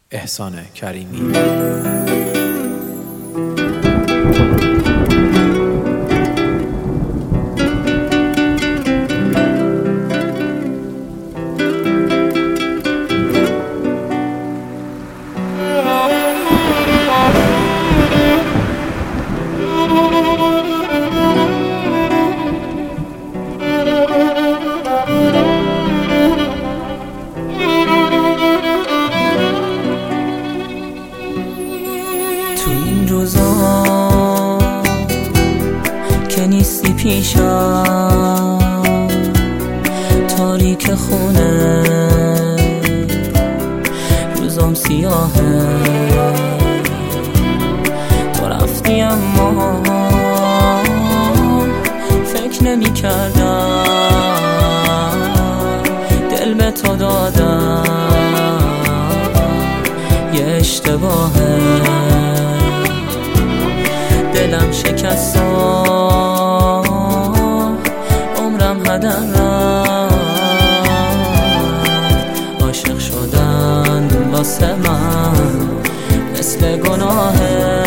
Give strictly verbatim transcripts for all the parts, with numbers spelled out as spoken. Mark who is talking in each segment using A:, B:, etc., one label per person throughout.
A: احسان کریمی.
B: تو این روزا که نیستی پیشم، تاریک خونه روزام سیاهه، تو رفتی اما فکر نمی کردم دل به تو دادم یه اشتباهه، دلم شکست، عمرم هدر رفت، عاشق شدن واسه من مثل گناهه.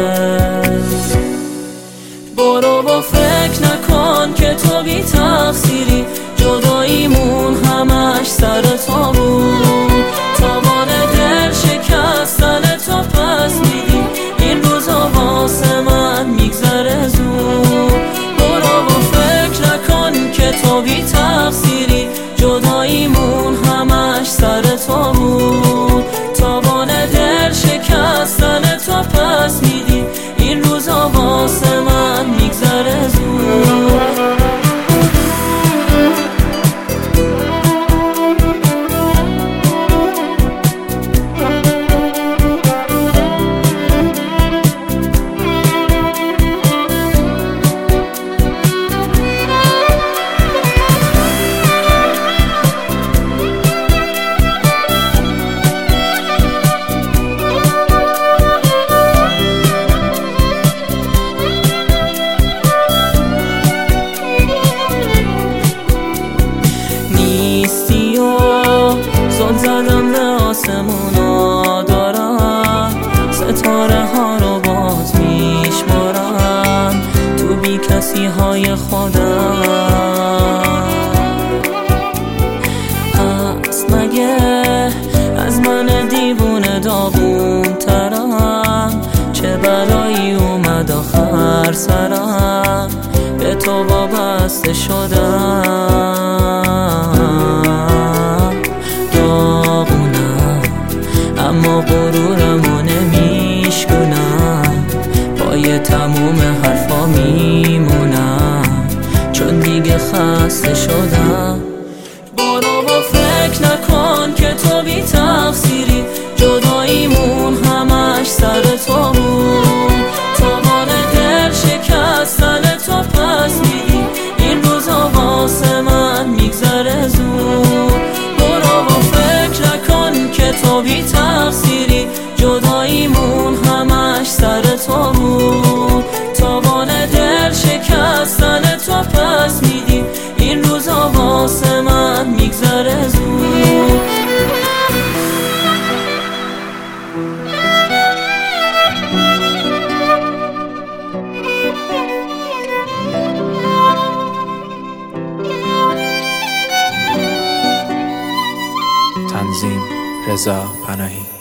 B: برو و فکر نکن که تو بی تقصیری، جداییمون همش سر تو بود، تاوان دل شکستن تو پس میدی، این روزا واسه من میگذره زود. برو و فکر نکن که تو بی تقصیری، جداییمون همش سر تو بود، تاوان دل شکستن تو پس میدی، این روزا واسه من میگذره زود. زل زدم به آسمونا، دارم ستاره ها رو باز میشمارم تو بی کسی های خودم. هست مگه از من دیوونه داغون ترم، چه بلایی اومد آخر سرم، به تو وابسته شدم، اما غرورمو نمیشکنم، پای تموم حرفا میمونم چون دیگه خسته شدم. برو و فکر نکن که تو بی تقصیری، جداییمون همش سر تو بود، تاوان دل شکستن تو پس میدی، این روزا واسه من میگذره زود. برو و فکر نکن که تو بی تقصیری، جداییمون همش سر تو بود، تاوان دل شکستن تو پس میدی، این روزا واسه من میگذره زود.
A: تنظیم رضا پناهی.